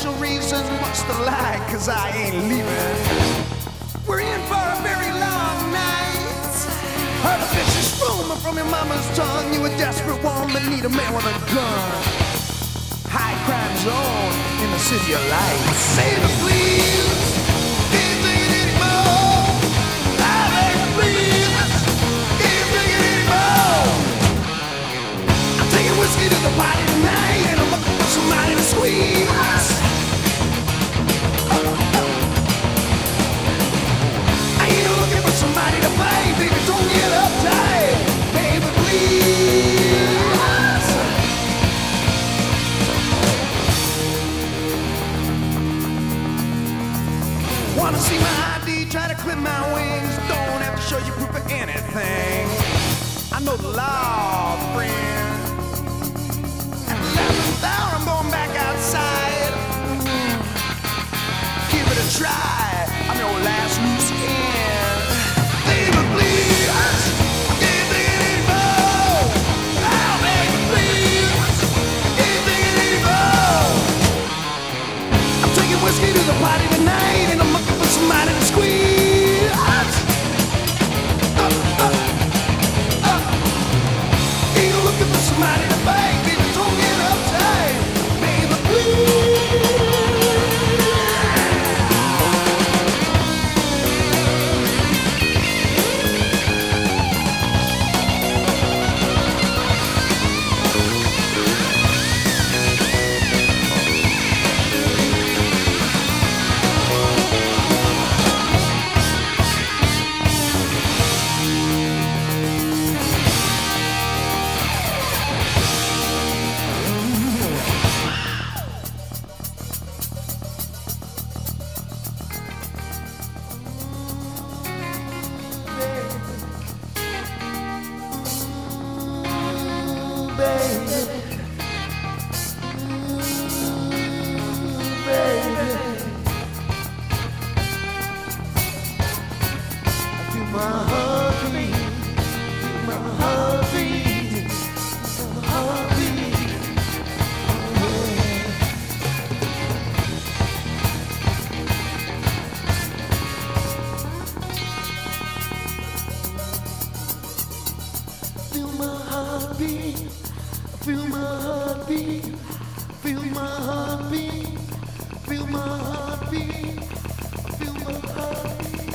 financial reasons, much to like, cause I ain't leaving. We're in for a very long night. Heard a vicious rumor from your mama's tongue. You a desperate woman, need a man with a gun. High crime zone in the city of lights. Save it, please. Can't take it anymore. I beg you, please. Can't take it anymore. I'm taking whiskey to the party tonight, and I'm looking for somebody to squeeze. I ain't looking for somebody to play, baby. Don't get uptight, baby, please. Wanna see my ID, try to clip my wings. Don't have to show you proof of anything. I know the law, friend. At the 11th hour, I'm going back outside. Give it a try, I'm your last loose end. Baby, please, I can't take it anymore. Oh, baby, please, I can't take it anymore. I'm taking whiskey to the party tonight, and I'm looking for somebody to squeeze. Ain't looking for somebody to bang, baby, don't get uptight, baby, please. Feel my heartbeat, feel my heartbeat, feel my heartbeat, feel my heartbeat.